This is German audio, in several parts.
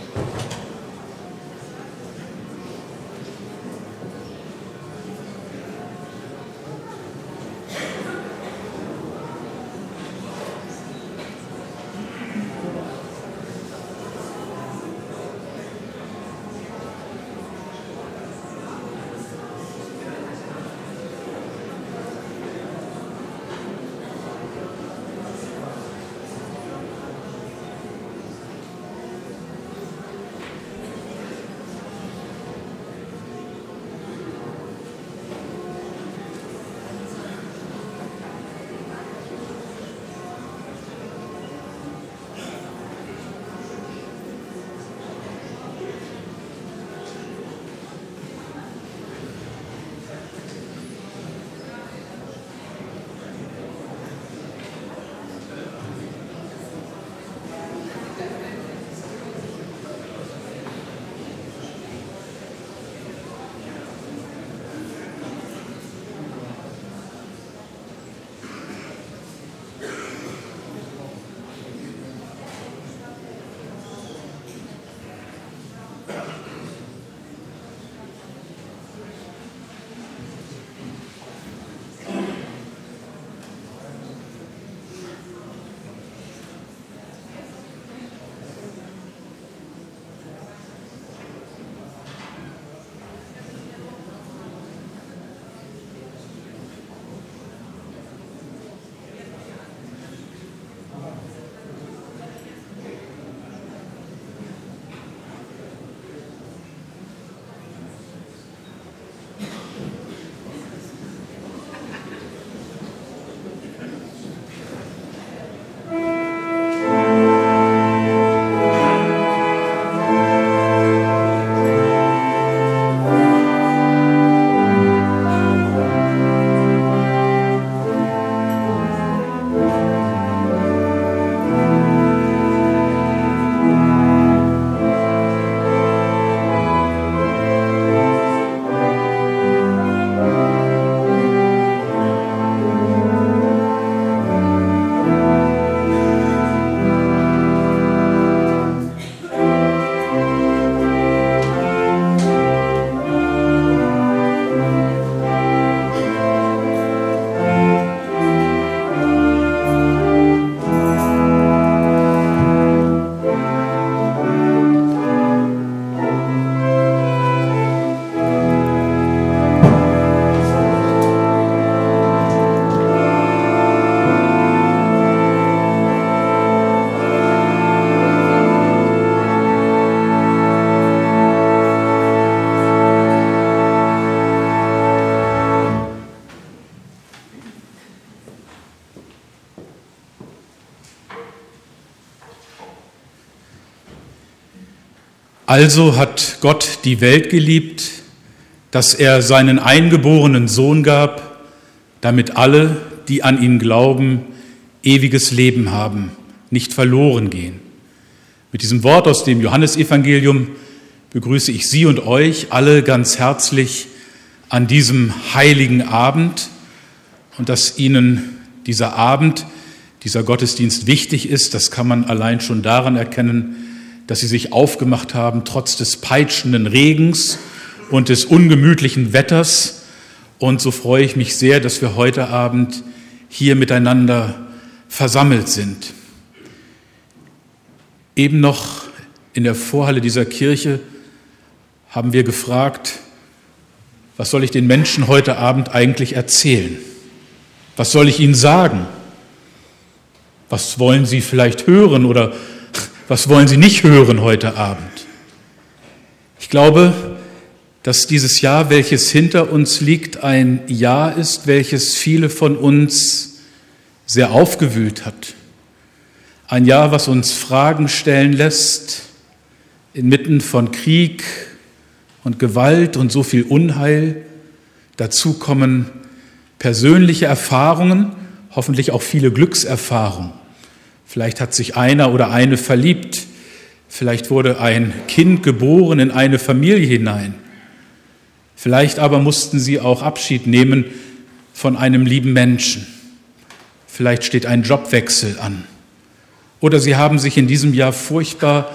Also hat Gott die Welt geliebt, dass er seinen eingeborenen Sohn gab, damit alle, die an ihn glauben, ewiges Leben haben, nicht verloren gehen. Mit diesem Wort aus dem Johannesevangelium begrüße ich Sie und euch alle ganz herzlich an diesem heiligen Abend und dass Ihnen dieser Abend, dieser Gottesdienst wichtig ist, das kann man allein schon daran erkennen, dass Sie sich aufgemacht haben, trotz des peitschenden Regens und des ungemütlichen Wetters. Und so freue ich mich sehr, dass wir heute Abend hier miteinander versammelt sind. Eben noch in der Vorhalle dieser Kirche haben wir gefragt, was soll ich den Menschen heute Abend eigentlich erzählen? Was soll ich ihnen sagen? Was wollen sie vielleicht hören oder was wollen sie nicht hören heute Abend? Ich glaube, dass dieses Jahr, welches hinter uns liegt, ein Jahr ist, welches viele von uns sehr aufgewühlt hat. Ein Jahr, was uns Fragen stellen lässt, inmitten von Krieg und Gewalt und so viel Unheil. Dazu kommen persönliche Erfahrungen, hoffentlich auch viele Glückserfahrungen. Vielleicht hat sich einer oder eine verliebt, vielleicht wurde ein Kind geboren in eine Familie hinein. Vielleicht aber mussten sie auch Abschied nehmen von einem lieben Menschen. Vielleicht steht ein Jobwechsel an. Oder sie haben sich in diesem Jahr furchtbar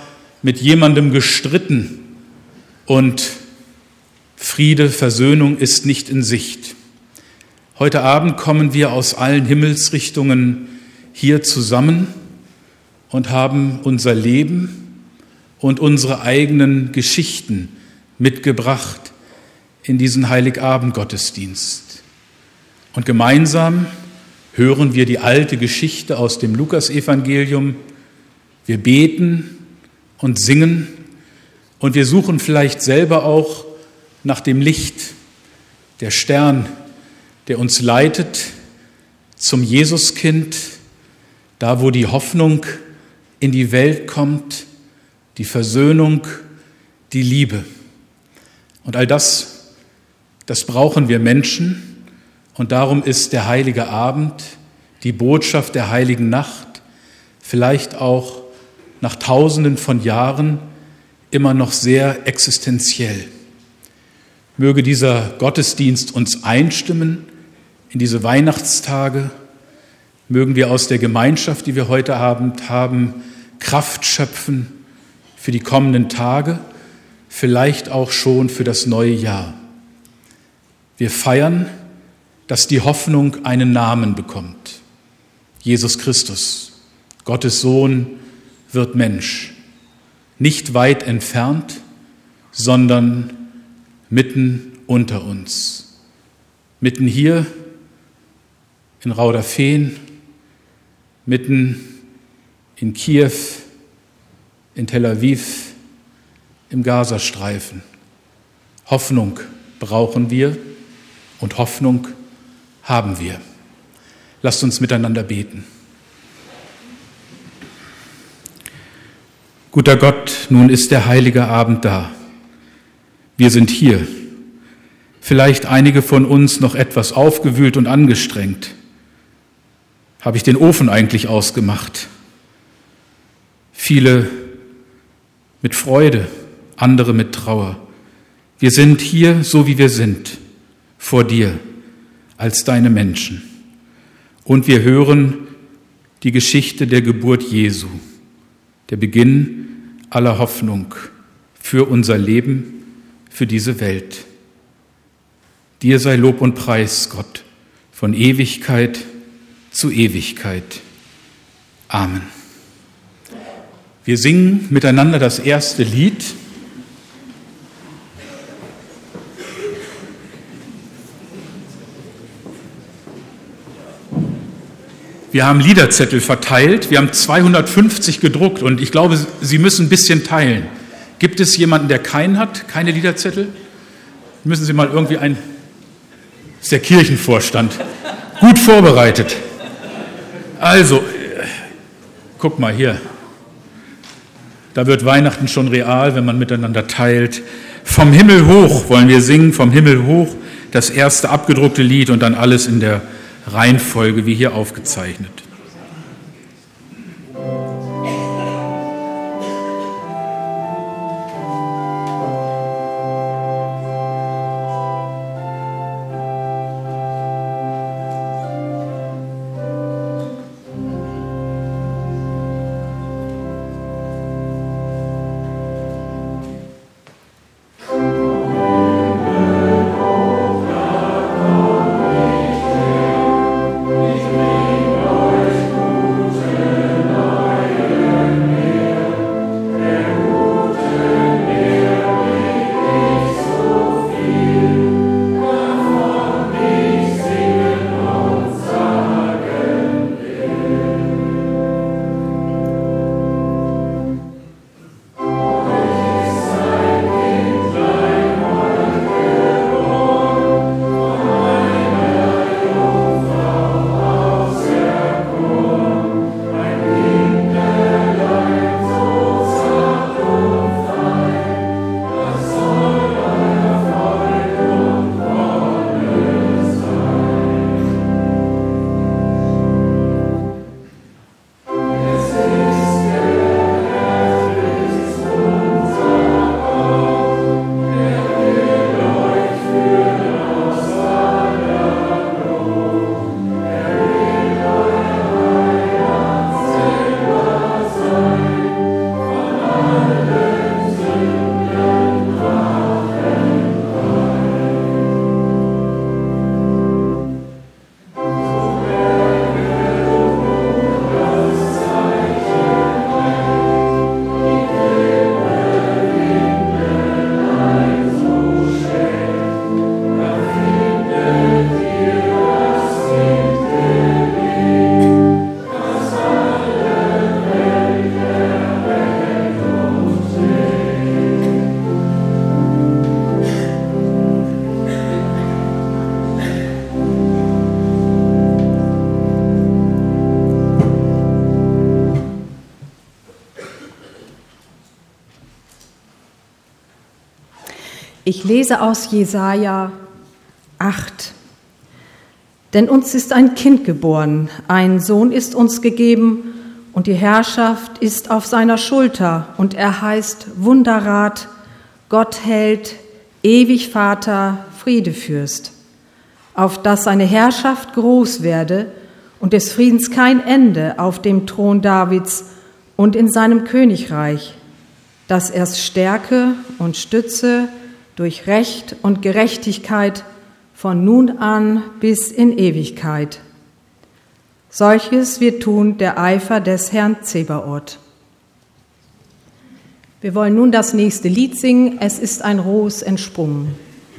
mit jemandem gestritten und Friede, Versöhnung ist nicht in Sicht. Heute Abend kommen wir aus allen Himmelsrichtungen hier zusammen und haben unser Leben und unsere eigenen Geschichten mitgebracht in diesen Heiligabend-Gottesdienst. Und gemeinsam hören wir die alte Geschichte aus dem Lukasevangelium. Wir beten und singen und wir suchen vielleicht selber auch nach dem Licht, der Stern, der uns leitet zum Jesuskind, da wo die Hoffnung in die Welt kommt, die Versöhnung, die Liebe. Und all das brauchen wir Menschen und darum ist der heilige Abend, die Botschaft der heiligen Nacht, vielleicht auch nach Tausenden von Jahren immer noch sehr existenziell. Möge dieser Gottesdienst uns einstimmen in diese Weihnachtstage. Mögen wir aus der Gemeinschaft, die wir heute Abend haben, Kraft schöpfen für die kommenden Tage, vielleicht auch schon für das neue Jahr. Wir feiern, dass die Hoffnung einen Namen bekommt. Jesus Christus, Gottes Sohn, wird Mensch. Nicht weit entfernt, sondern mitten unter uns. Mitten hier in Rauderfehn, mitten in Kiew, in Tel Aviv, im Gazastreifen. Hoffnung brauchen wir und Hoffnung haben wir. Lasst uns miteinander beten. Guter Gott, nun ist der heilige Abend da. Wir sind hier. Vielleicht einige von uns noch etwas aufgewühlt und angestrengt. Habe ich den Ofen eigentlich ausgemacht? Viele mit Freude, andere mit Trauer. Wir sind hier, so wie wir sind, vor dir, als deine Menschen. Und wir hören die Geschichte der Geburt Jesu, der Beginn aller Hoffnung für unser Leben, für diese Welt. Dir sei Lob und Preis, Gott, von Ewigkeit zu Ewigkeit. Amen. Wir singen miteinander das erste Lied. Wir haben Liederzettel verteilt, wir haben 250 gedruckt und ich glaube, Sie müssen ein bisschen teilen. Gibt es jemanden, der keinen hat, keine Liederzettel? Müssen Sie mal irgendwie das ist der Kirchenvorstand, gut vorbereitet. Also, guck mal hier, da wird Weihnachten schon real, wenn man miteinander teilt. Vom Himmel hoch wollen wir singen, vom Himmel hoch, das erste abgedruckte Lied und dann alles in der Reihenfolge wie hier aufgezeichnet. Ich lese aus Jesaja 8. Denn uns ist ein Kind geboren, ein Sohn ist uns gegeben, und die Herrschaft ist auf seiner Schulter, und er heißt Wunderrat, Gottheld, ewig Vater, Friedefürst, auf dass seine Herrschaft groß werde und des Friedens kein Ende auf dem Thron Davids und in seinem Königreich, dass er's stärke und stütze durch Recht und Gerechtigkeit von nun an bis in Ewigkeit. Solches wird tun der Eifer des Herrn Zebaoth. Wir wollen nun das nächste Lied singen. Es ist ein Ros entsprungen.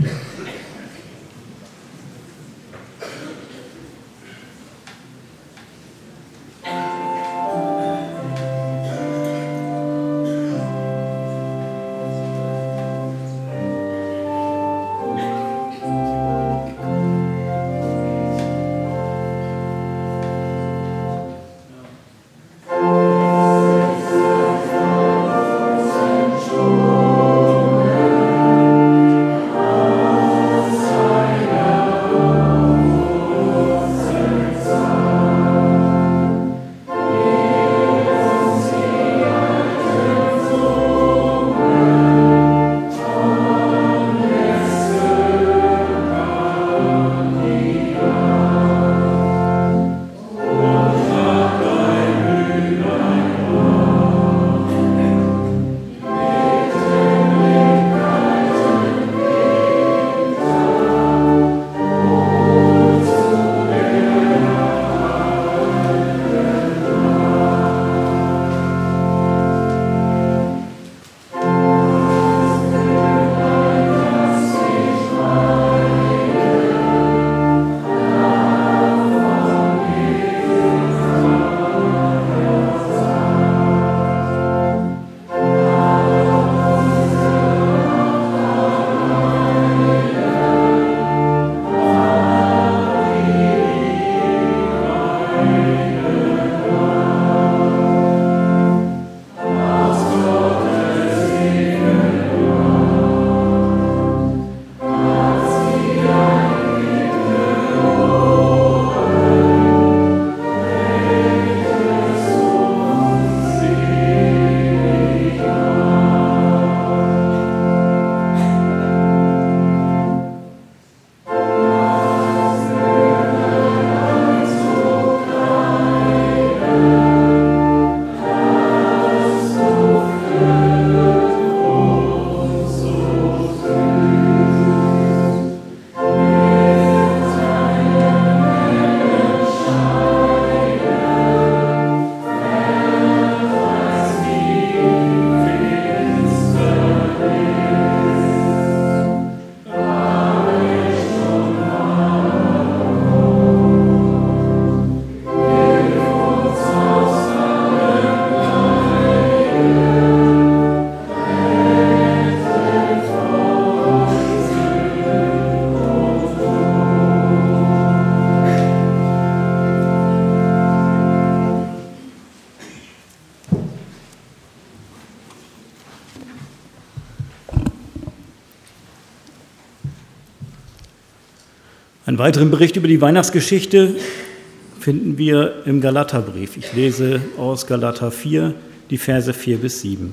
Einen weiteren Bericht über die Weihnachtsgeschichte finden wir im Galaterbrief. Ich lese aus Galater 4, die Verse 4 bis 7.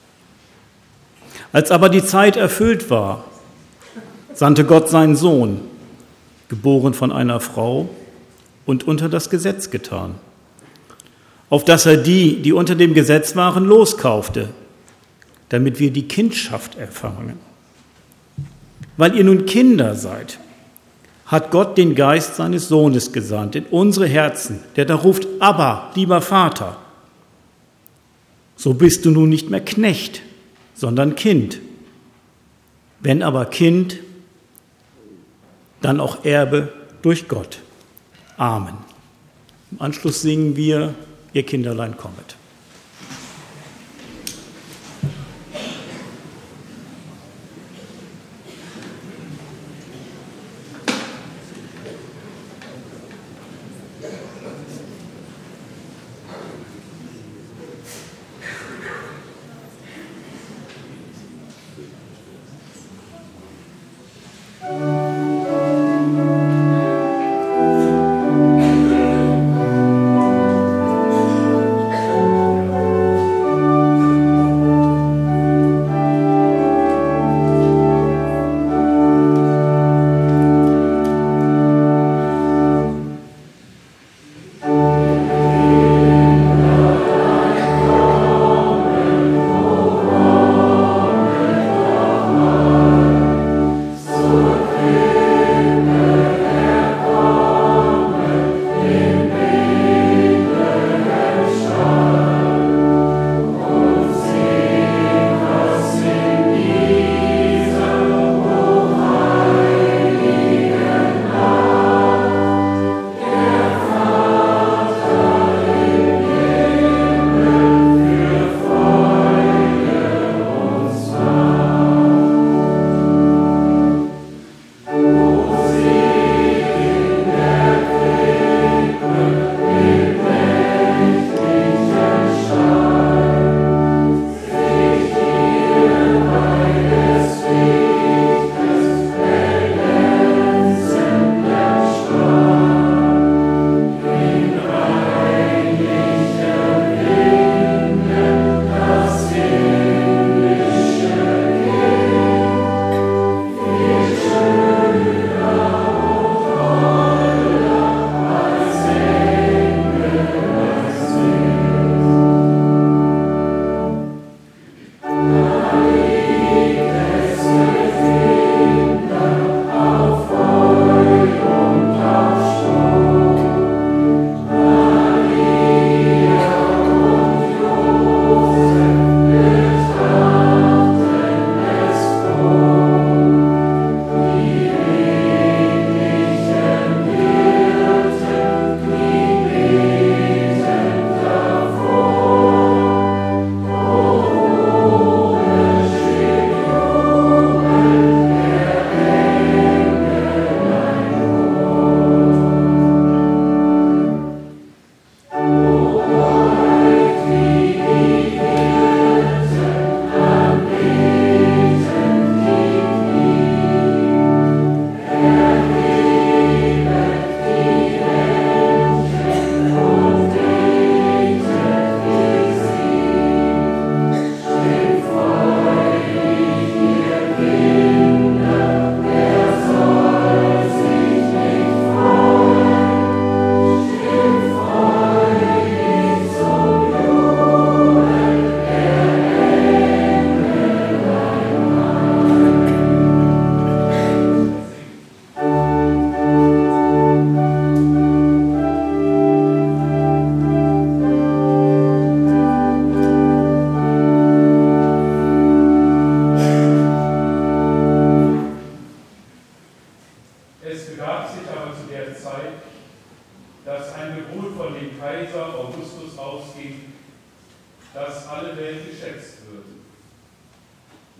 Als aber die Zeit erfüllt war, sandte Gott seinen Sohn, geboren von einer Frau und unter das Gesetz getan, auf dass er die, die unter dem Gesetz waren, loskaufte, damit wir die Kindschaft erfangen. Weil ihr nun Kinder seid, hat Gott den Geist seines Sohnes gesandt in unsere Herzen, der da ruft, Abba, lieber Vater. So bist du nun nicht mehr Knecht, sondern Kind. Wenn aber Kind, dann auch Erbe durch Gott. Amen. Im Anschluss singen wir, ihr Kinderlein kommet.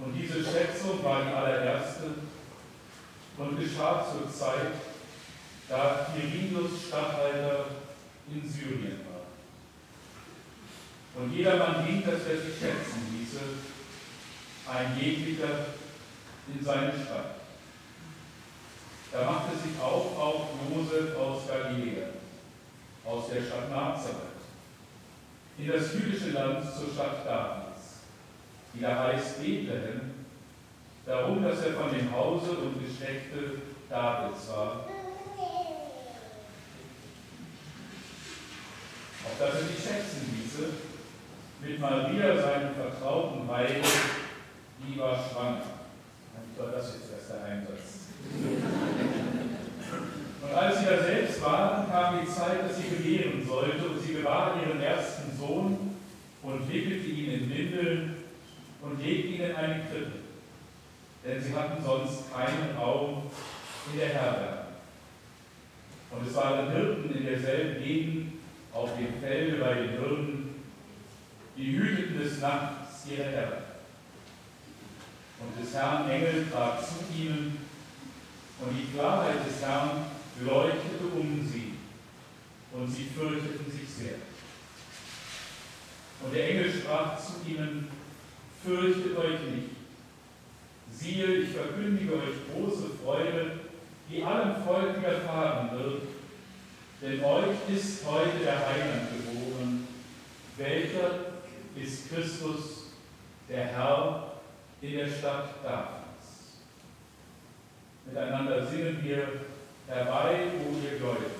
Und diese Schätzung war die allererste und geschah zur Zeit, da Quirinius Statthalter in Syrien war. Und jedermann ging, dass er sich schätzen ließe, ein jeglicher in seine Stadt. Da machte sich auch Josef aus Galiläa, aus der Stadt Nazareth, in das jüdische Land zur Stadt Davids, die da heißt Bethlehem, darum, dass er von dem Hause und Geschlechte Davids war, auf dass er sich schätzen ließe mit Maria, seinem vertrauten Weib, die war schwanger. Eigentlich war das jetzt erst der Einsatz. Und als sie da selbst waren, kam die Zeit, dass sie gebären sollte, und sie gebar ihren ersten Sohn und wickelte ihn in Windeln und legte ihn in eine Krippe, denn sie hatten sonst keinen Raum in der Herberge. Und es waren Hirten in derselben Gegend auf dem Felde bei den Hirten, die hüteten des Nachts ihre Herde. Und des Herrn Engel trat zu ihnen, und die Klarheit des Herrn leuchtete um sie, und sie fürchteten sich sehr. Und der Engel sprach zu ihnen: Fürchtet euch nicht. Siehe, ich verkündige euch große Freude, die allem Volk widerfahren wird, denn euch ist heute der Heiland geboren, welcher ist Christus, der Herr, in der Stadt Davids. Miteinander singen wir: Herbei, o ihr Gläubigen.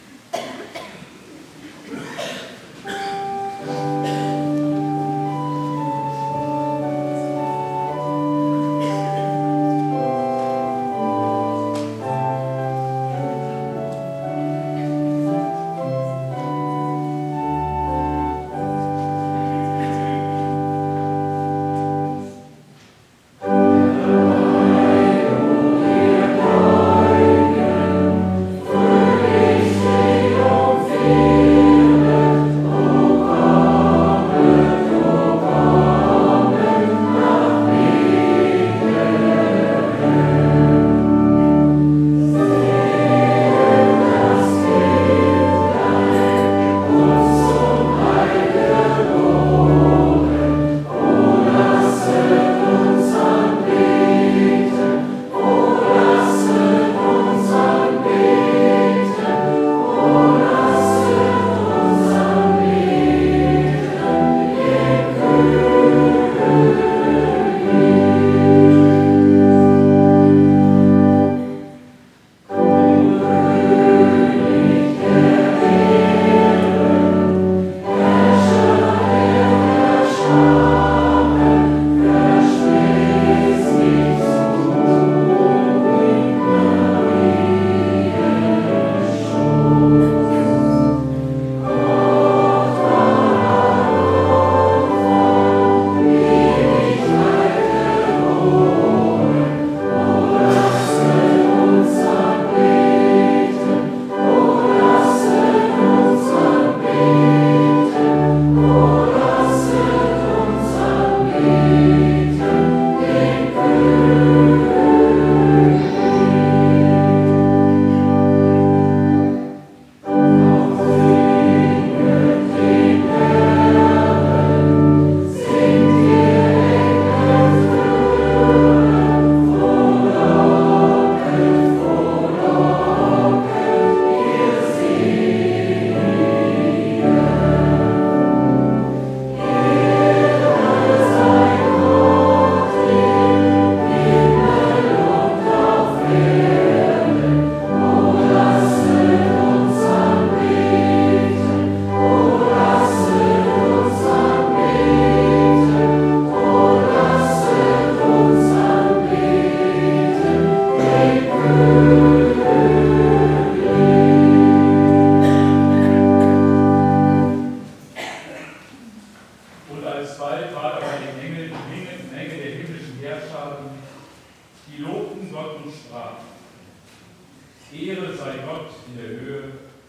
Ehre sei Gott in der Höhe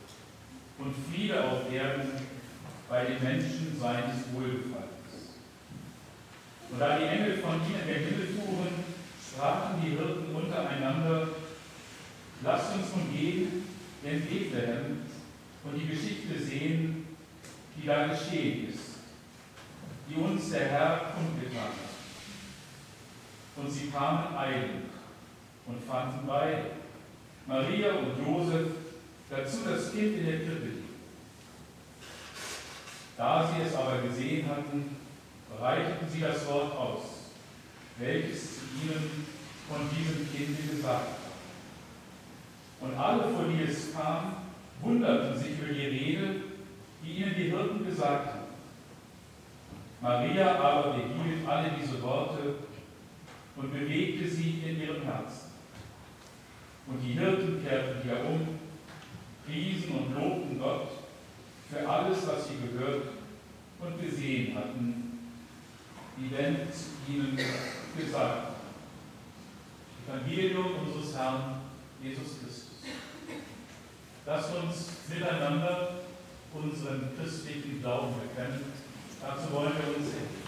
und Friede auf Erden bei den Menschen seines Wohlgefallens. Und Und da die Engel von ihnen in den Himmel fuhren, sprachen die Hirten untereinander: Lasst uns nun gehen in Bethlehem und die Geschichte sehen, die da geschehen ist, die uns der Herr kundgetan hat. Und sie kamen eilend und fanden beide, Maria und Josef, dazu das Kind in der Krippe liegen. Da sie es aber gesehen hatten, breiteten sie das Wort aus, welches zu ihnen von diesem Kinde gesagt war. Und alle, vor die es kam, wunderten sich über die Rede, die ihnen die Hirten gesagt hatten. Maria aber behielt alle diese Worte und bewegte sie in ihrem Herzen. Und die Hirten kehrten wieder um, priesen und lobten Gott für alles, was sie gehört und gesehen hatten, wie denn zu ihnen gesagt hat. Evangelium unseres Herrn Jesus Christus. Lasst uns miteinander unseren christlichen Glauben bekennen. Dazu wollen wir uns singen.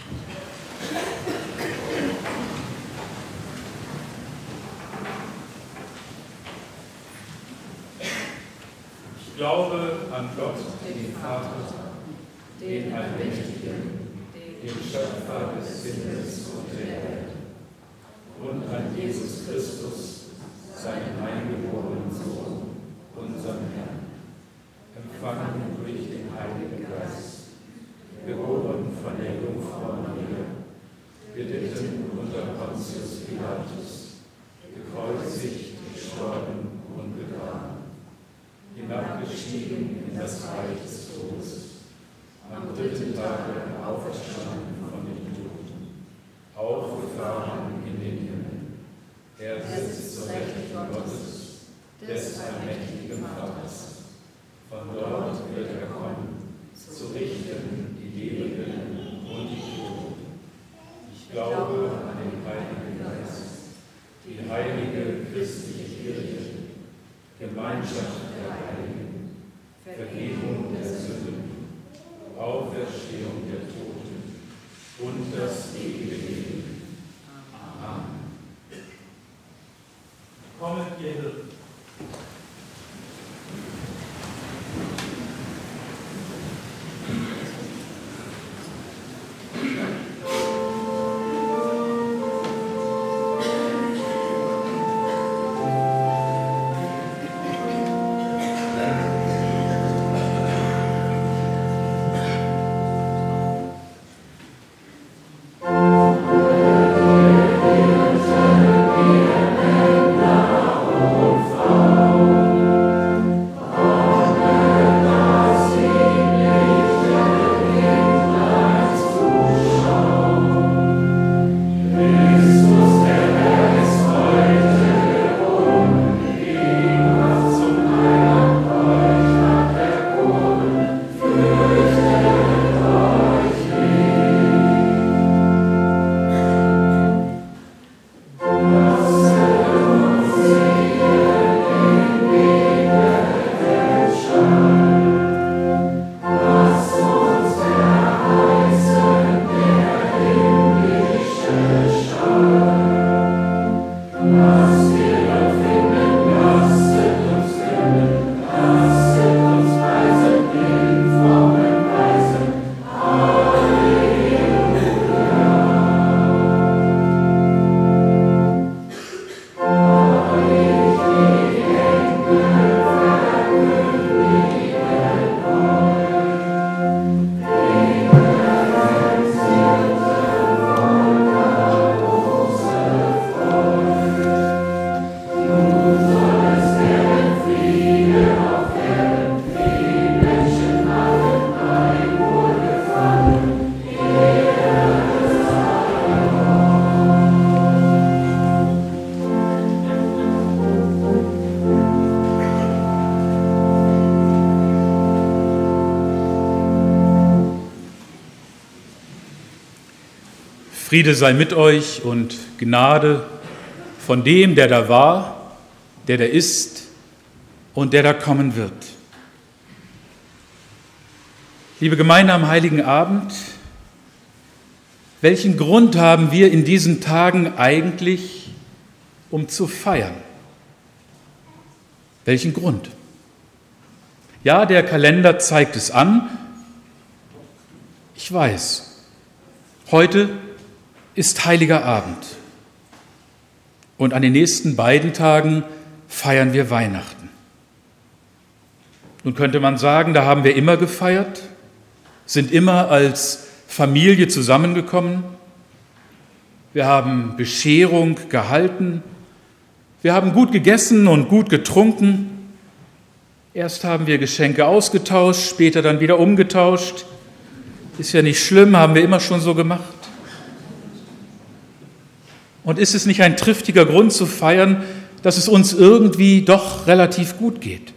Ich glaube an Gott, den Vater, den Allmächtigen, den Schöpfer des Himmels und der Erde, und an Jesus Christus, seinen eingeborenen Sohn, unseren Herrn, empfangen durch den Heiligen Geist, geboren von der Jungfrau Maria, gelitten unter Pontius Pilatus, gekreuzigt, gestorben und begraben, hinabgestiegen in das Reich des Todes, am dritten Tage auferstanden von den Toten, aufgefahren in den Himmel. Er sitzt zur Rechten Gottes, des allmächtigen Vaters. Von dort wird er kommen, zu richten die Lebenden und die Toten. Ich glaube an den Heiligen Geist, die heilige christliche Kirche, Gemeinschaft der Heiligen, Vergebung der Sünden, Auferstehung der Toten und das ewige Leben. Amen. Kommet, ihr Hirten. Friede sei mit euch und Gnade von dem, der da war, der da ist und der da kommen wird. Liebe Gemeinde am Heiligen Abend, Welchen Grund haben wir in diesen Tagen eigentlich, um zu feiern? Welchen Grund? Ja, der Kalender zeigt es an. Ich weiß, heute ist Heiliger Abend. Und an den nächsten beiden Tagen feiern wir Weihnachten. Nun könnte man sagen, da haben wir immer gefeiert, sind immer als Familie zusammengekommen. Wir haben Bescherung gehalten. Wir haben gut gegessen und gut getrunken. Erst haben wir Geschenke ausgetauscht, später dann wieder umgetauscht. Ist ja nicht schlimm, haben wir immer schon so gemacht. Und ist es nicht ein triftiger Grund zu feiern, dass es uns irgendwie doch relativ gut geht?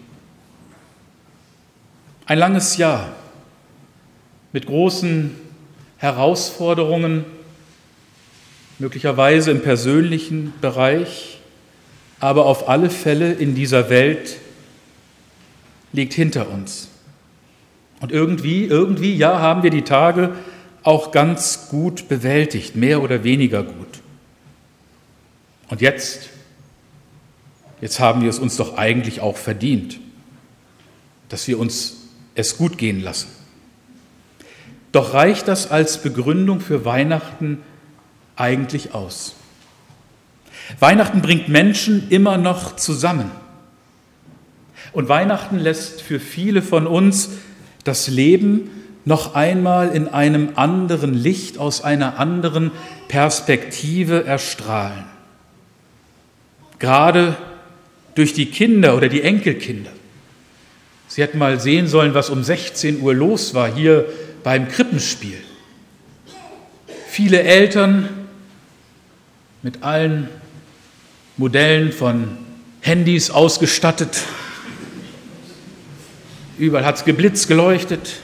Ein langes Jahr mit großen Herausforderungen, möglicherweise im persönlichen Bereich, aber auf alle Fälle in dieser Welt liegt hinter uns. Und irgendwie, ja, haben wir die Tage auch ganz gut bewältigt, mehr oder weniger gut. Und jetzt haben wir es uns doch eigentlich auch verdient, dass wir uns es gut gehen lassen. Doch reicht das als Begründung für Weihnachten eigentlich aus? Weihnachten bringt Menschen immer noch zusammen. Und Weihnachten lässt für viele von uns das Leben noch einmal in einem anderen Licht, aus einer anderen Perspektive erstrahlen. Gerade durch die Kinder oder die Enkelkinder. Sie hätten mal sehen sollen, was um 16 Uhr los war hier beim Krippenspiel. Viele Eltern mit allen Modellen von Handys ausgestattet. Überall hat es geblitzt, geleuchtet.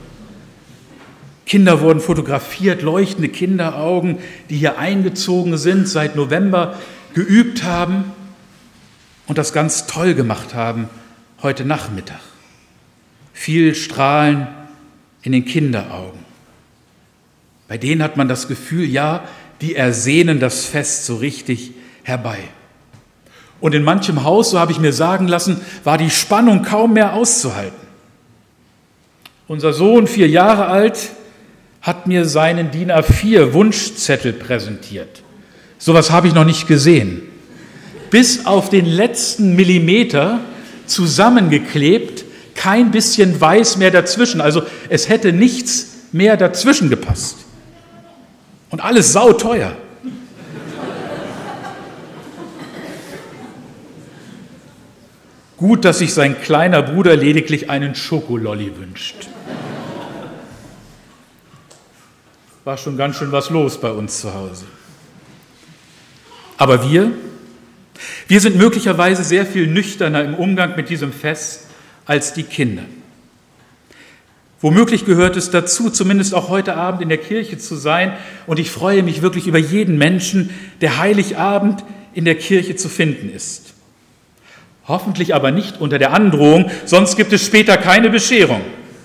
Kinder wurden fotografiert, leuchtende Kinderaugen, die hier eingezogen sind, seit November geübt haben und das ganz toll gemacht haben heute Nachmittag. Viel Strahlen in den Kinderaugen. Bei denen hat man das Gefühl, ja, die ersehnen das Fest so richtig herbei. Und in manchem Haus, so habe ich mir sagen lassen, war die Spannung kaum mehr auszuhalten. Unser Sohn, 4 Jahre alt, hat mir seinen DIN A4 Wunschzettel präsentiert. Sowas habe ich noch nicht gesehen. Bis auf den letzten Millimeter zusammengeklebt, kein bisschen Weiß mehr dazwischen. Also es hätte nichts mehr dazwischen gepasst. Und alles sauteuer. Gut, dass sich sein kleiner Bruder lediglich einen Schokololli wünscht. War schon ganz schön was los bei uns zu Hause. Aber wir sind möglicherweise sehr viel nüchterner im Umgang mit diesem Fest als die Kinder. Womöglich gehört es dazu, zumindest auch heute Abend in der Kirche zu sein. Und ich freue mich wirklich über jeden Menschen, der Heiligabend in der Kirche zu finden ist. Hoffentlich aber nicht unter der Androhung, sonst gibt es später keine Bescherung.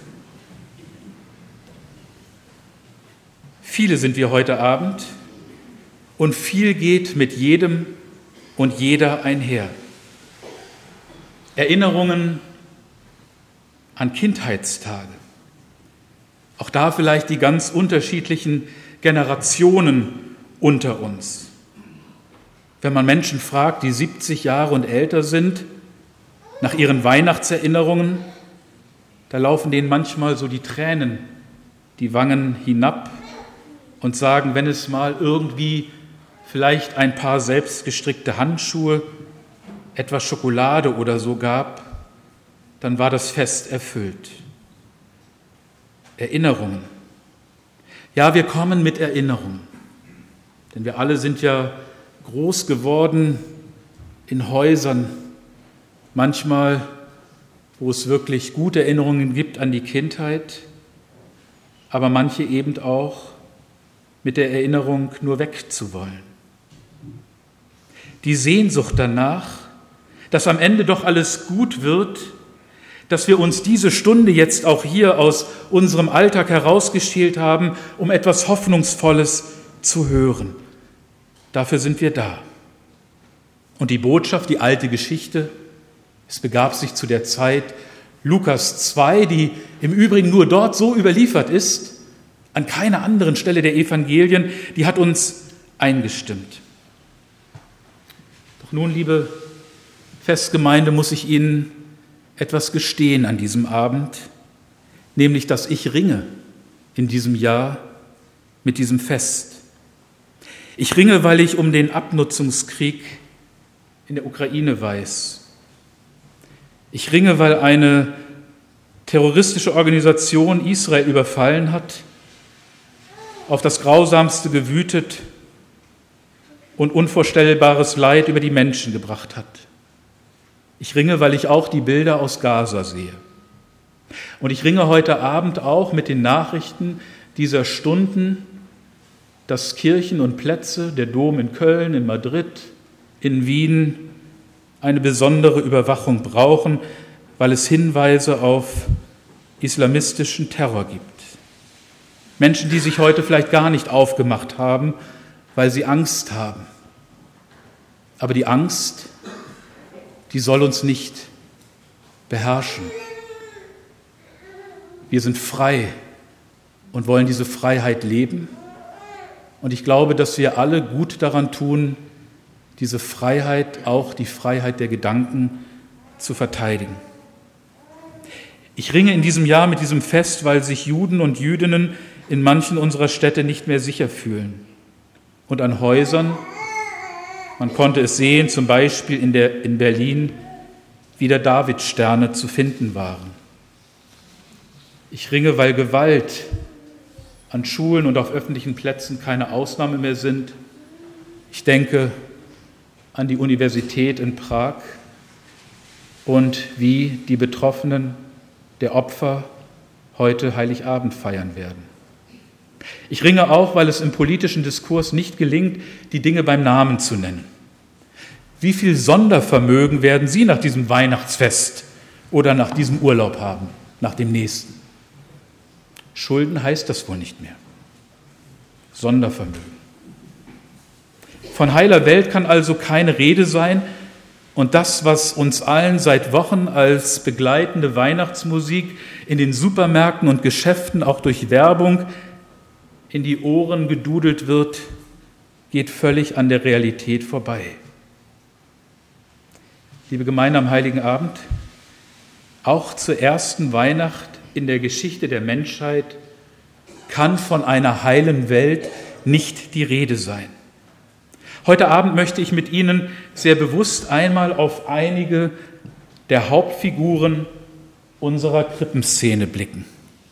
Viele sind wir heute Abend und viel geht mit jedem und jeder einher. Erinnerungen an Kindheitstage. Auch da vielleicht die ganz unterschiedlichen Generationen unter uns. Wenn man Menschen fragt, die 70 Jahre und älter sind, nach ihren Weihnachtserinnerungen, da laufen denen manchmal so die Tränen die Wangen hinab und sagen, wenn es mal irgendwie vielleicht ein paar selbstgestrickte Handschuhe, etwas Schokolade oder so gab, dann war das Fest erfüllt. Erinnerungen. Ja, wir kommen mit Erinnerungen, denn wir alle sind ja groß geworden in Häusern, manchmal, wo es wirklich gute Erinnerungen gibt an die Kindheit, aber manche eben auch mit der Erinnerung nur wegzuwollen. Die Sehnsucht danach, dass am Ende doch alles gut wird, dass wir uns diese Stunde jetzt auch hier aus unserem Alltag herausgeschält haben, um etwas Hoffnungsvolles zu hören. Dafür sind wir da. Und die Botschaft, die alte Geschichte, es begab sich zu der Zeit, Lukas 2, die im Übrigen nur dort so überliefert ist, an keiner anderen Stelle der Evangelien, die hat uns eingestimmt. Doch nun, liebe Festgemeinde, muss ich Ihnen etwas gestehen an diesem Abend, nämlich, dass ich ringe in diesem Jahr mit diesem Fest. Ich ringe, weil ich um den Abnutzungskrieg in der Ukraine weiß. Ich ringe, weil eine terroristische Organisation Israel überfallen hat, auf das Grausamste gewütet und unvorstellbares Leid über die Menschen gebracht hat. Ich ringe, weil ich auch die Bilder aus Gaza sehe. Und ich ringe heute Abend auch mit den Nachrichten dieser Stunden, dass Kirchen und Plätze, der Dom in Köln, in Madrid, in Wien, eine besondere Überwachung brauchen, weil es Hinweise auf islamistischen Terror gibt. Menschen, die sich heute vielleicht gar nicht aufgemacht haben, weil sie Angst haben. Aber die Angst, die soll uns nicht beherrschen. Wir sind frei und wollen diese Freiheit leben. Und ich glaube, dass wir alle gut daran tun, diese Freiheit, auch die Freiheit der Gedanken, zu verteidigen. Ich ringe in diesem Jahr mit diesem Fest, weil sich Juden und Jüdinnen in manchen unserer Städte nicht mehr sicher fühlen. Und an Häusern, man konnte es sehen, zum Beispiel in Berlin, wieder Davidsterne zu finden waren. Ich ringe, weil Gewalt an Schulen und auf öffentlichen Plätzen keine Ausnahme mehr sind. Ich denke an die Universität in Prag und wie die Betroffenen der Opfer heute Heiligabend feiern werden. Ich ringe auch, weil es im politischen Diskurs nicht gelingt, die Dinge beim Namen zu nennen. Wie viel Sondervermögen werden Sie nach diesem Weihnachtsfest oder nach diesem Urlaub haben, nach dem nächsten? Schulden heißt das wohl nicht mehr. Sondervermögen. Von heiler Welt kann also keine Rede sein. Und das, was uns allen seit Wochen als begleitende Weihnachtsmusik in den Supermärkten und Geschäften auch durch Werbung in die Ohren gedudelt wird, geht völlig an der Realität vorbei. Liebe Gemeinde am Heiligen Abend, auch zur ersten Weihnacht in der Geschichte der Menschheit kann von einer heilen Welt nicht die Rede sein. Heute Abend möchte ich mit Ihnen sehr bewusst einmal auf einige der Hauptfiguren unserer Krippenszene blicken.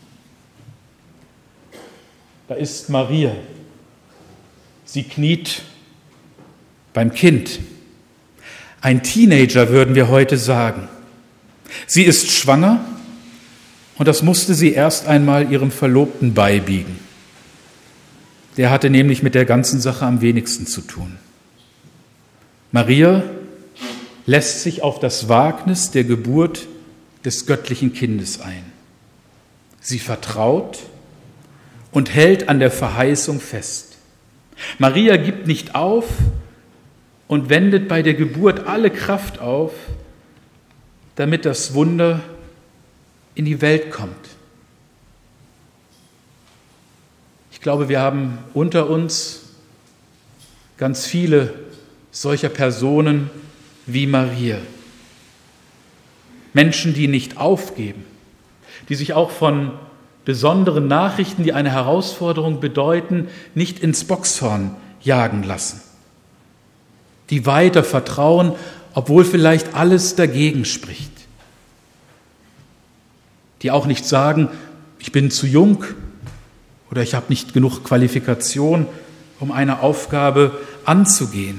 Da ist Maria. Sie kniet beim Kind. Ein Teenager, würden wir heute sagen. Sie ist schwanger und das musste sie erst einmal ihrem Verlobten beibiegen. Der hatte nämlich mit der ganzen Sache am wenigsten zu tun. Maria lässt sich auf das Wagnis der Geburt des göttlichen Kindes ein. Sie vertraut und hält an der Verheißung fest. Maria gibt nicht auf und wendet bei der Geburt alle Kraft auf, damit das Wunder in die Welt kommt. Ich glaube, wir haben unter uns ganz viele solcher Personen wie Maria. Menschen, die nicht aufgeben, die sich auch von besonderen Nachrichten, die eine Herausforderung bedeuten, nicht ins Bockshorn jagen lassen. Die weiter vertrauen, obwohl vielleicht alles dagegen spricht. Die auch nicht sagen, ich bin zu jung oder ich habe nicht genug Qualifikation, um eine Aufgabe anzugehen.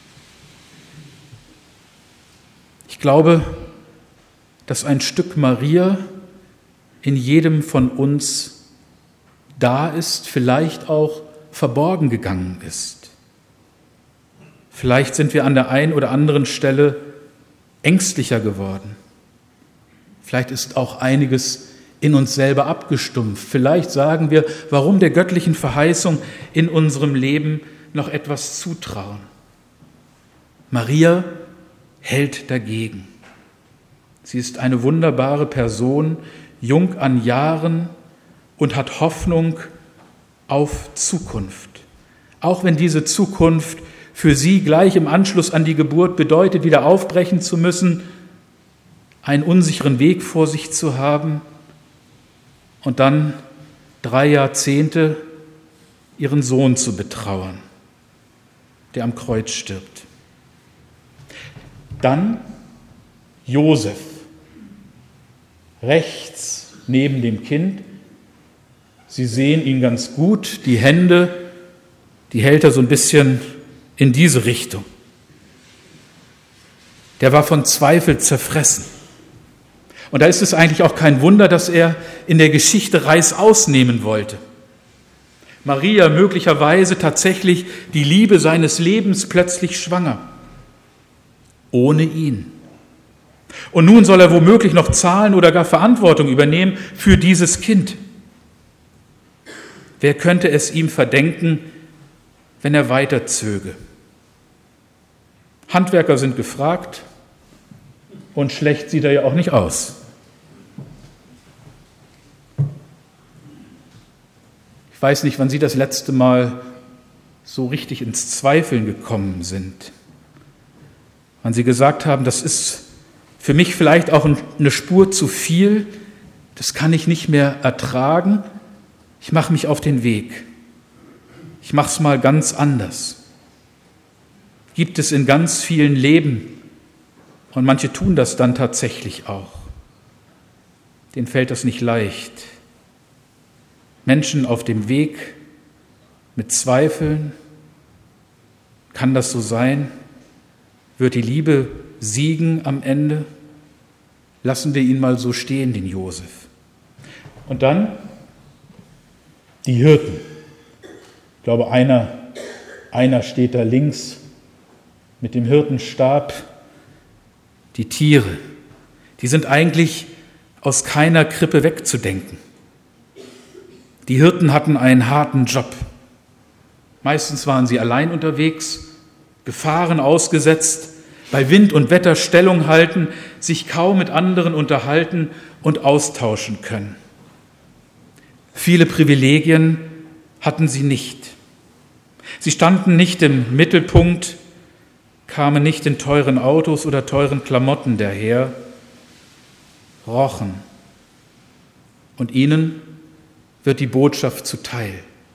Ich glaube, dass ein Stück Maria in jedem von uns da ist, vielleicht auch verborgen gegangen ist. Vielleicht sind wir an der einen oder anderen Stelle ängstlicher geworden. Vielleicht ist auch einiges in uns selber abgestumpft. Vielleicht sagen wir, warum der göttlichen Verheißung in unserem Leben noch etwas zutrauen. Maria hält dagegen. Sie ist eine wunderbare Person, jung an Jahren und hat Hoffnung auf Zukunft. Auch wenn diese Zukunft für sie gleich im Anschluss an die Geburt bedeutet, wieder aufbrechen zu müssen, einen unsicheren Weg vor sich zu haben und dann 3 Jahrzehnte ihren Sohn zu betrauern, der am Kreuz stirbt. Dann Josef, rechts neben dem Kind. Sie sehen ihn ganz gut, die Hände, die hält er so ein bisschen in diese Richtung. Der war von Zweifel zerfressen. Und da ist es eigentlich auch kein Wunder, dass er in der Geschichte Reißaus nehmen wollte. Maria möglicherweise tatsächlich die Liebe seines Lebens plötzlich schwanger. Ohne ihn. Und nun soll er womöglich noch zahlen oder gar Verantwortung übernehmen für dieses Kind. Wer könnte es ihm verdenken, wenn er weiter zöge? Handwerker sind gefragt und schlecht sieht er ja auch nicht aus. Ich weiß nicht, wann Sie das letzte Mal so richtig ins Zweifeln gekommen sind. Wann Sie gesagt haben, das ist für mich vielleicht auch eine Spur zu viel, das kann ich nicht mehr ertragen, ich mache mich auf den Weg. Ich mache es mal ganz anders. Gibt es in ganz vielen Leben und manche tun das dann tatsächlich auch. Denen fällt das nicht leicht. Menschen auf dem Weg mit Zweifeln, kann das so sein? Wird die Liebe siegen am Ende? Lassen wir ihn mal so stehen, den Josef. Und dann die Hirten. Ich glaube, einer steht da links mit dem Hirtenstab. Die Tiere, die sind eigentlich aus keiner Krippe wegzudenken. Die Hirten hatten einen harten Job. Meistens waren sie allein unterwegs, Gefahren ausgesetzt, bei Wind und Wetter Stellung halten, sich kaum mit anderen unterhalten und austauschen können. Viele Privilegien hatten sie nicht. Sie standen nicht im Mittelpunkt, kamen nicht in teuren Autos oder teuren Klamotten daher, rochen. Und ihnen wird die Botschaft zuteil.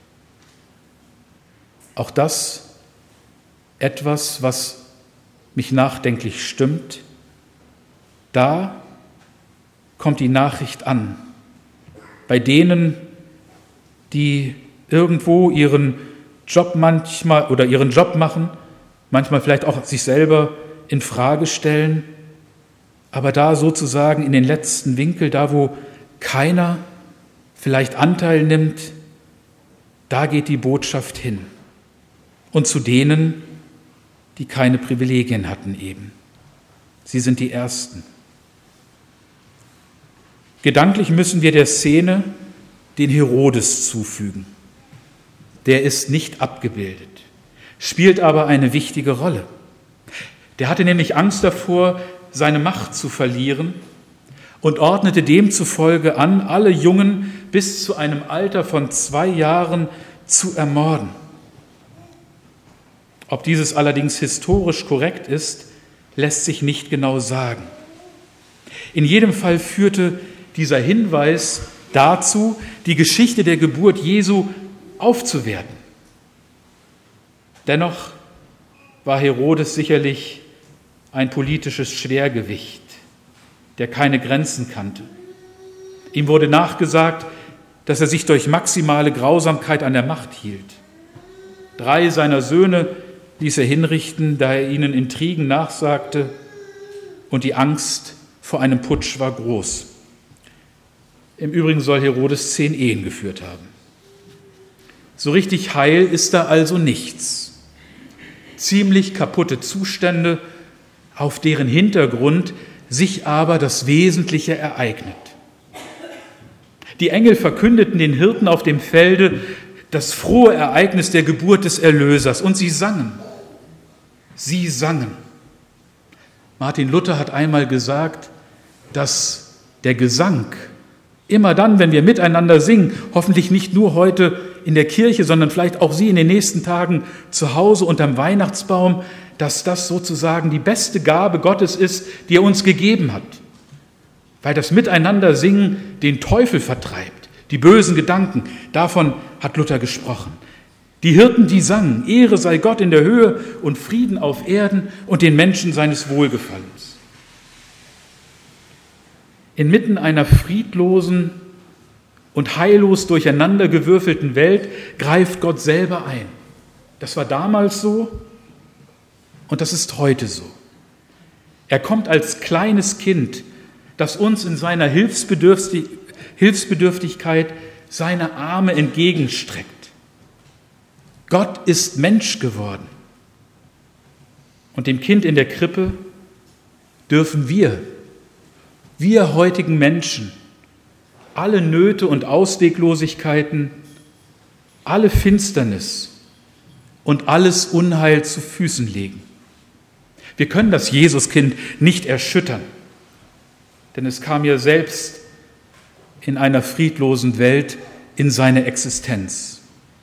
Auch das etwas, was mich nachdenklich stimmt. Da kommt die Nachricht an. Bei denen, die irgendwo ihren Job manchmal oder ihren Job machen, manchmal vielleicht auch sich selber in Frage stellen, aber da sozusagen in den letzten Winkel, da wo keiner vielleicht Anteil nimmt, da geht die Botschaft hin. Und zu denen, die keine Privilegien hatten eben. Sie sind die Ersten. Gedanklich müssen wir der Szene den Herodes zufügen. Der ist nicht abgebildet, spielt aber eine wichtige Rolle. Der hatte nämlich Angst davor, seine Macht zu verlieren und ordnete demzufolge an, alle Jungen bis zu einem Alter von 2 Jahren zu ermorden. Ob dieses allerdings historisch korrekt ist, lässt sich nicht genau sagen. In jedem Fall führte dieser Hinweis dazu, die Geschichte der Geburt Jesu aufzuwerten. Dennoch war Herodes sicherlich ein politisches Schwergewicht, der keine Grenzen kannte. Ihm wurde nachgesagt, dass er sich durch maximale Grausamkeit an der Macht hielt. 3 seiner Söhne ließ er hinrichten, da er ihnen Intrigen nachsagte, und die Angst vor einem Putsch war groß. Im Übrigen soll Herodes 10 Ehen geführt haben. So richtig heil ist da also nichts. Ziemlich kaputte Zustände, auf deren Hintergrund sich aber das Wesentliche ereignet. Die Engel verkündeten den Hirten auf dem Felde das frohe Ereignis der Geburt des Erlösers und sie sangen. Sie sangen. Martin Luther hat einmal gesagt, dass der Gesang immer dann, wenn wir miteinander singen, hoffentlich nicht nur heute in der Kirche, sondern vielleicht auch Sie in den nächsten Tagen zu Hause unterm Weihnachtsbaum, dass das sozusagen die beste Gabe Gottes ist, die er uns gegeben hat. Weil das Miteinander singen den Teufel vertreibt, die bösen Gedanken. Davon hat Luther gesprochen. Die Hirten, die sangen, Ehre sei Gott in der Höhe und Frieden auf Erden und den Menschen seines Wohlgefallens. Inmitten einer friedlosen und heillos durcheinandergewürfelten Welt greift Gott selber ein. Das war damals so und das ist heute so. Er kommt als kleines Kind, das uns in seiner Hilfsbedürftigkeit seine Arme entgegenstreckt. Gott ist Mensch geworden. Und dem Kind in der Krippe dürfen wir heutigen Menschen, alle Nöte und Ausweglosigkeiten, alle Finsternis und alles Unheil zu Füßen legen. Wir können das Jesuskind nicht erschüttern, denn es kam ja selbst in einer friedlosen Welt in seine Existenz.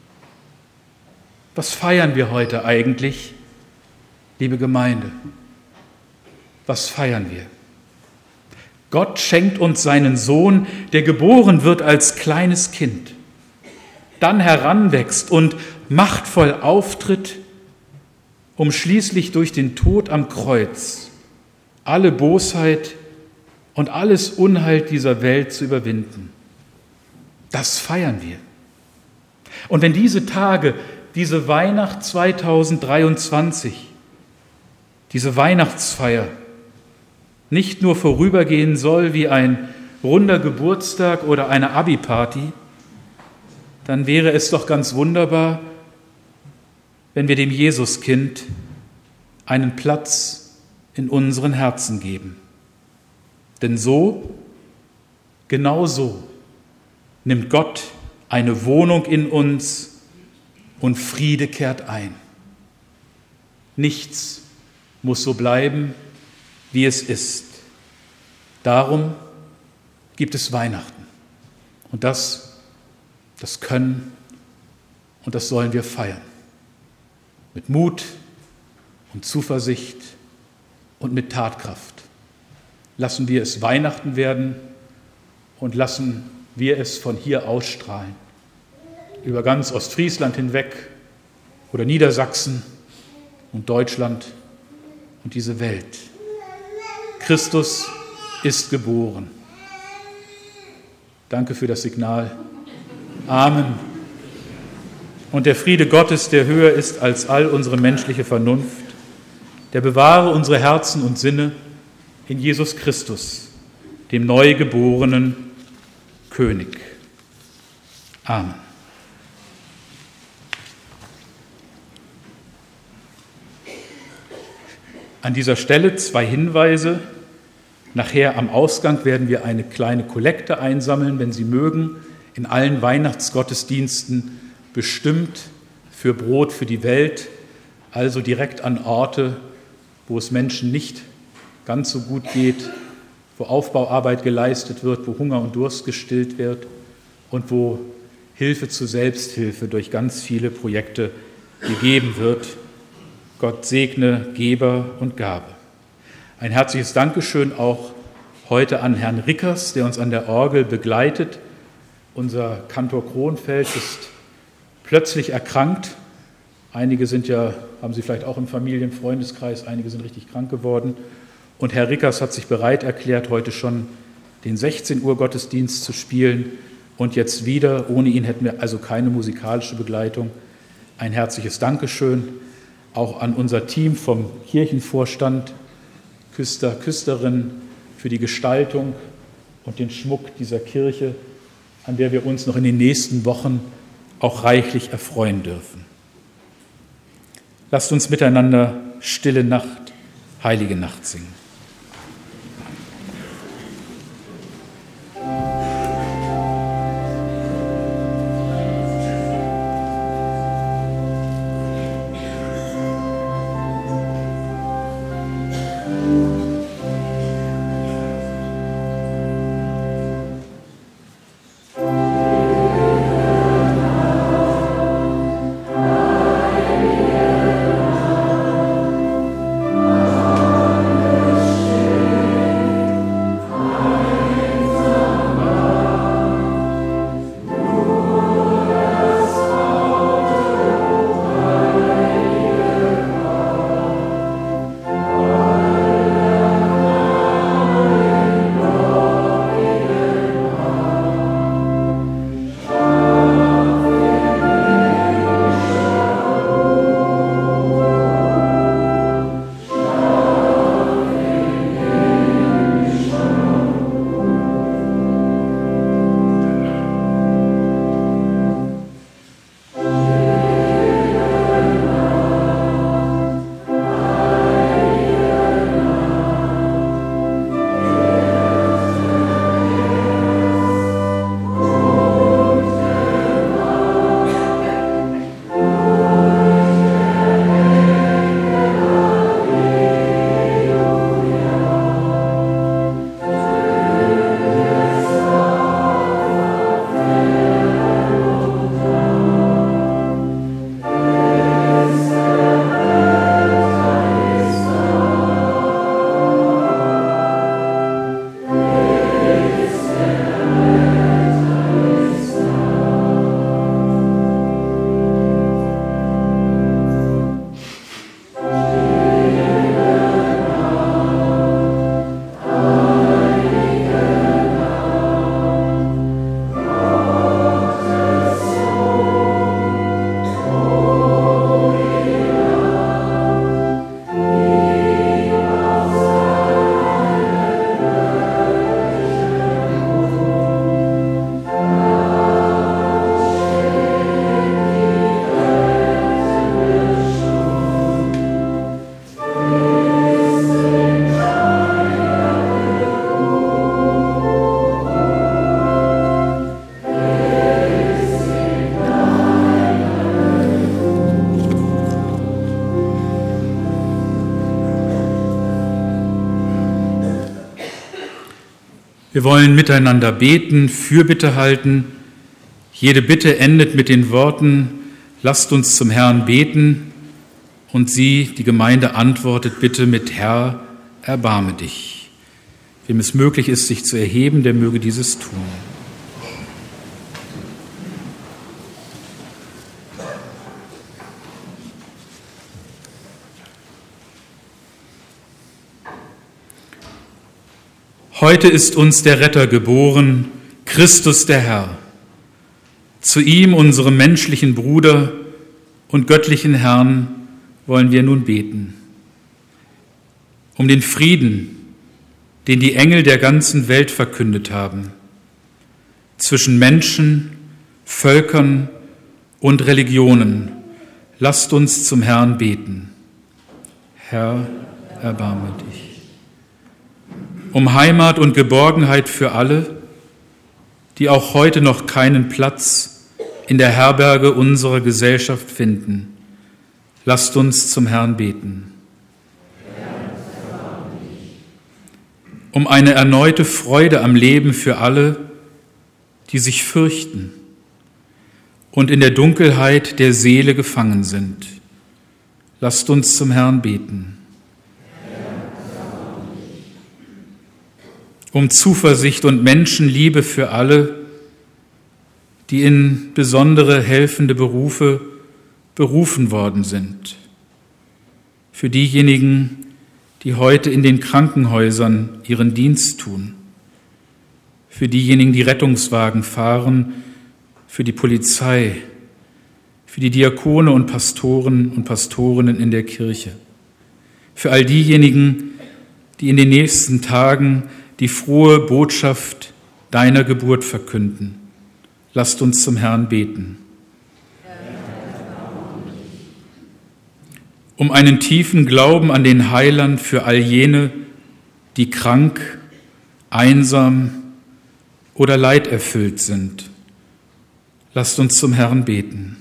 Was feiern wir heute eigentlich, liebe Gemeinde? Was feiern wir? Gott schenkt uns seinen Sohn, der geboren wird als kleines Kind, dann heranwächst und machtvoll auftritt, um schließlich durch den Tod am Kreuz alle Bosheit und alles Unheil dieser Welt zu überwinden. Das feiern wir. Und wenn diese Tage, diese Weihnacht 2023, diese Weihnachtsfeier nicht nur vorübergehen soll wie ein runder Geburtstag oder eine Abi-Party, dann wäre es doch ganz wunderbar, wenn wir dem Jesuskind einen Platz in unseren Herzen geben. Denn genau so, nimmt Gott eine Wohnung in uns und Friede kehrt ein. Nichts muss so bleiben, wie es ist. Darum gibt es Weihnachten. Und das können und das sollen wir feiern. Mit Mut und Zuversicht und mit Tatkraft. Lassen wir es Weihnachten werden und lassen wir es von hier ausstrahlen. Über ganz Ostfriesland hinweg oder Niedersachsen und Deutschland und diese Welt. Christus ist geboren. Danke für das Signal. Amen. Und der Friede Gottes, der höher ist als all unsere menschliche Vernunft, der bewahre unsere Herzen und Sinne in Jesus Christus, dem neugeborenen König. Amen. An dieser Stelle 2 Hinweise. Nachher am Ausgang werden wir eine kleine Kollekte einsammeln, wenn Sie mögen, in allen Weihnachtsgottesdiensten bestimmt für Brot für die Welt, also direkt an Orte, wo es Menschen nicht ganz so gut geht, wo Aufbauarbeit geleistet wird, wo Hunger und Durst gestillt wird und wo Hilfe zur Selbsthilfe durch ganz viele Projekte gegeben wird. Gott segne Geber und Gabe. Ein herzliches Dankeschön auch heute an Herrn Rickers, der uns an der Orgel begleitet. Unser Kantor Kronfeld ist plötzlich erkrankt. Einige haben Sie vielleicht auch im Familien-, Freundeskreis, einige sind richtig krank geworden. Und Herr Rickers hat sich bereit erklärt, heute schon den 16 Uhr Gottesdienst zu spielen und jetzt wieder. Ohne ihn hätten wir also keine musikalische Begleitung. Ein herzliches Dankeschön auch an unser Team vom Kirchenvorstand, Küster, Küsterinnen, für die Gestaltung und den Schmuck dieser Kirche, an der wir uns noch in den nächsten Wochen auch reichlich erfreuen dürfen. Lasst uns miteinander Stille Nacht, Heilige Nacht singen. Wir wollen miteinander beten, Fürbitte halten. Jede Bitte endet mit den Worten: Lasst uns zum Herrn beten. Und sie, die Gemeinde, antwortet bitte mit: Herr, erbarme dich. Wem es möglich ist, sich zu erheben, der möge dieses tun. Heute ist uns der Retter geboren, Christus der Herr. Zu ihm, unserem menschlichen Bruder und göttlichen Herrn, wollen wir nun beten. Um den Frieden, den die Engel der ganzen Welt verkündet haben, zwischen Menschen, Völkern und Religionen, lasst uns zum Herrn beten. Herr, erbarme dich. Um Heimat und Geborgenheit für alle, die auch heute noch keinen Platz in der Herberge unserer Gesellschaft finden. Lasst uns zum Herrn beten. Um eine erneute Freude am Leben für alle, die sich fürchten und in der Dunkelheit der Seele gefangen sind. Lasst uns zum Herrn beten. Um Zuversicht und Menschenliebe für alle, die in besondere helfende Berufe berufen worden sind. Für diejenigen, die heute in den Krankenhäusern ihren Dienst tun. Für diejenigen, die Rettungswagen fahren, für die Polizei, für die Diakone und Pastoren und Pastorinnen in der Kirche. Für all diejenigen, die in den nächsten Tagen die frohe Botschaft deiner Geburt verkünden. Lasst uns zum Herrn beten. Um einen tiefen Glauben an den Heiland für all jene, die krank, einsam oder leiderfüllt sind. Lasst uns zum Herrn beten.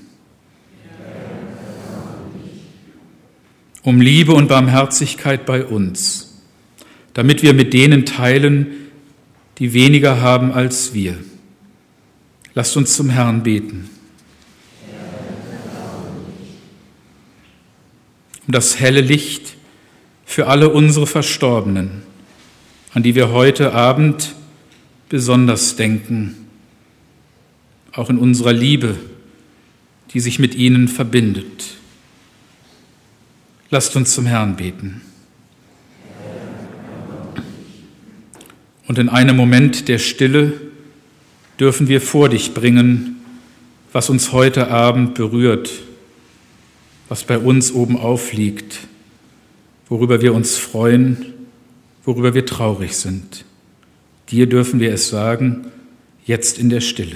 Um Liebe und Barmherzigkeit bei uns, damit wir mit denen teilen, die weniger haben als wir. Lasst uns zum Herrn beten. Um das helle Licht für alle unsere Verstorbenen, an die wir heute Abend besonders denken, auch in unserer Liebe, die sich mit ihnen verbindet. Lasst uns zum Herrn beten. Und in einem Moment der Stille dürfen wir vor dich bringen, was uns heute Abend berührt, was bei uns oben aufliegt, worüber wir uns freuen, worüber wir traurig sind. Dir dürfen wir es sagen, jetzt in der Stille.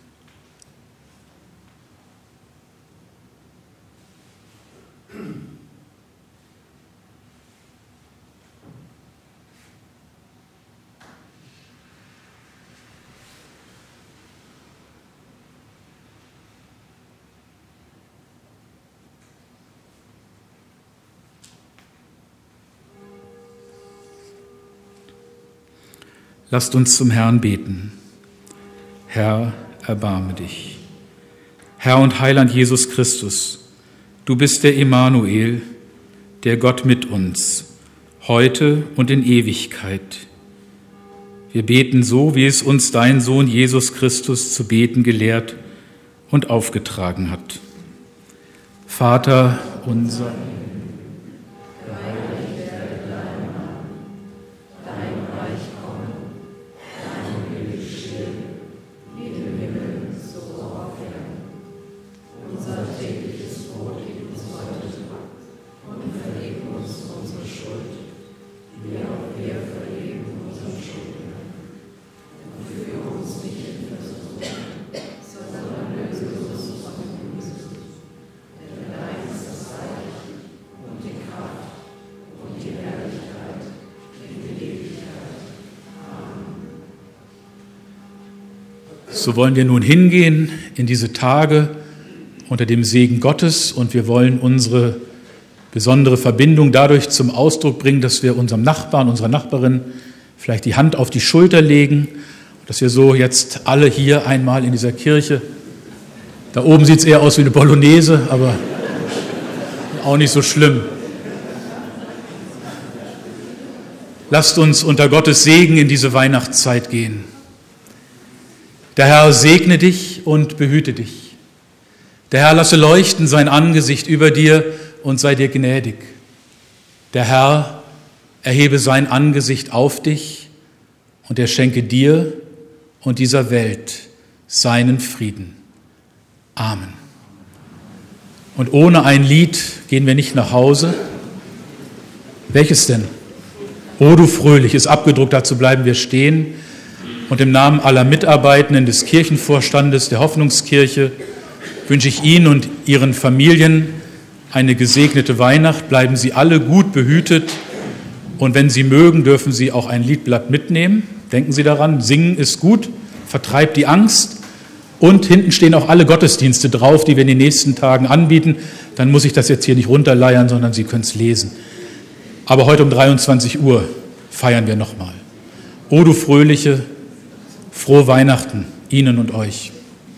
Lasst uns zum Herrn beten. Herr, erbarme dich. Herr und Heiland Jesus Christus, du bist der Immanuel, der Gott mit uns, heute und in Ewigkeit. Wir beten so, wie es uns dein Sohn Jesus Christus zu beten gelehrt und aufgetragen hat. Vater unser, so wollen wir nun hingehen in diese Tage unter dem Segen Gottes und wir wollen unsere besondere Verbindung dadurch zum Ausdruck bringen, dass wir unserem Nachbarn, unserer Nachbarin vielleicht die Hand auf die Schulter legen, dass wir so jetzt alle hier einmal in dieser Kirche, da oben sieht es eher aus wie eine Bolognese, aber auch nicht so schlimm. Lasst uns unter Gottes Segen in diese Weihnachtszeit gehen. Der Herr segne dich und behüte dich. Der Herr lasse leuchten sein Angesicht über dir und sei dir gnädig. Der Herr erhebe sein Angesicht auf dich und er schenke dir und dieser Welt seinen Frieden. Amen. Und ohne ein Lied gehen wir nicht nach Hause. Welches denn? O du fröhlich, ist abgedruckt, dazu bleiben wir stehen. Und im Namen aller Mitarbeitenden des Kirchenvorstandes der Hoffnungskirche wünsche ich Ihnen und Ihren Familien eine gesegnete Weihnacht. Bleiben Sie alle gut behütet und wenn Sie mögen, dürfen Sie auch ein Liedblatt mitnehmen. Denken Sie daran, singen ist gut, vertreibt die Angst und hinten stehen auch alle Gottesdienste drauf, die wir in den nächsten Tagen anbieten. Dann muss ich das jetzt hier nicht runterleiern, sondern Sie können es lesen. Aber heute um 23 Uhr feiern wir nochmal. O du Fröhliche, frohe Weihnachten Ihnen und euch.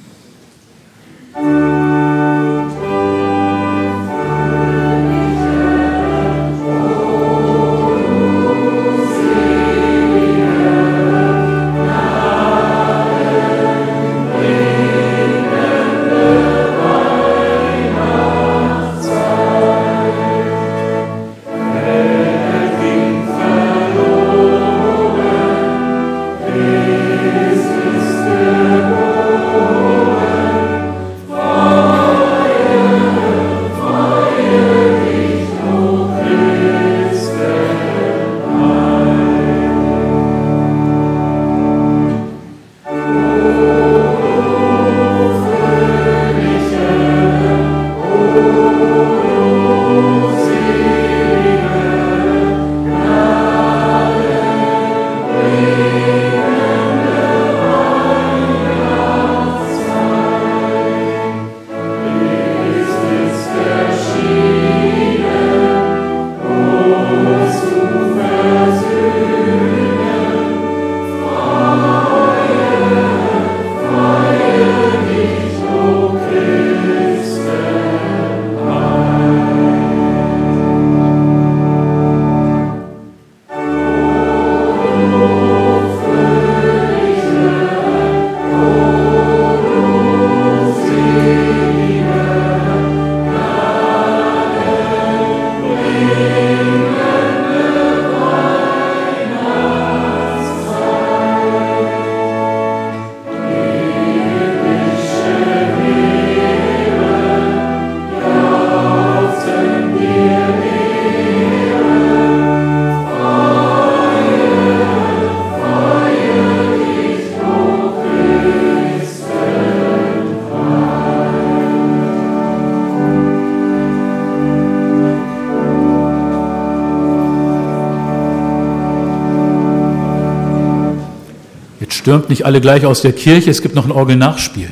Stürmt nicht alle gleich aus der Kirche, es gibt noch ein Orgelnachspiel.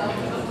Amen.